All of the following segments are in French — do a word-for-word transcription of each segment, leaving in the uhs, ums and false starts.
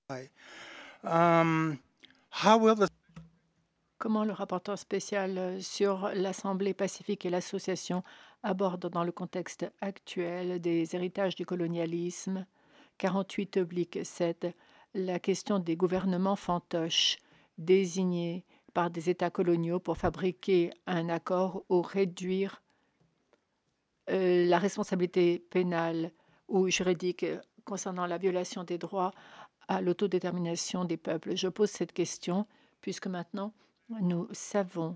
Hi. Um, how will the Comment le rapporteur spécial euh, sur l'Assemblée pacifique et l'association aborde dans le contexte actuel des héritages du colonialisme quarante-huit sept la question des gouvernements fantoches désignés par des États coloniaux pour fabriquer un accord ou réduire euh, la responsabilité pénale ou juridique euh, concernant la violation des droits à l'autodétermination des peuples? Je pose cette question puisque maintenant nous savons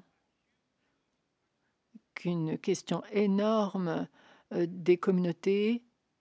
qu'une question énorme euh, des communautés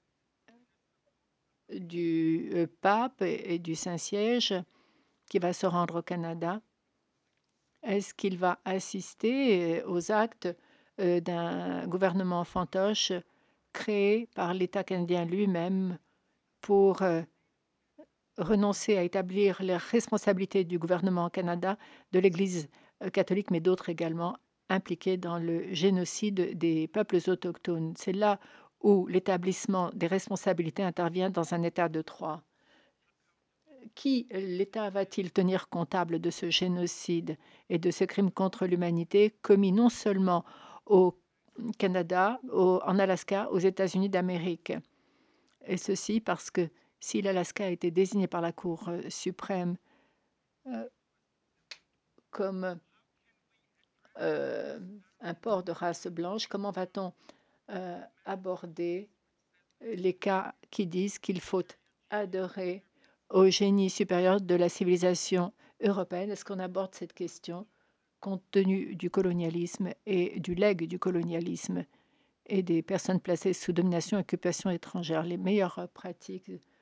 du euh, pape et, et du Saint-Siège qui va se rendre au Canada. Est-ce qu'il va assister euh, aux actes euh, d'un gouvernement fantoche créé par l'État canadien lui-même pour euh, renoncer à établir les responsabilités du gouvernement au Canada, de l'Église euh, catholique, mais d'autres également impliqués dans le génocide des peuples autochtones? C'est là où l'établissement des responsabilités intervient dans un État de droit. Qui l'État va-t-il tenir comptable de ce génocide et de ces crimes contre l'humanité commis non seulement au Canada, au- en Alaska, aux États-Unis d'Amérique? Et ceci parce que si l'Alaska a été désigné par la Cour euh, suprême euh, comme euh, un port de race blanche, comment va-t-on euh, aborder les cas qui disent qu'il faut adorer au génie supérieur de la civilisation européenne? Est-ce qu'on aborde cette question compte tenu du colonialisme et du legs du colonialisme et des personnes placées sous domination et occupation étrangère? Les meilleures pratiques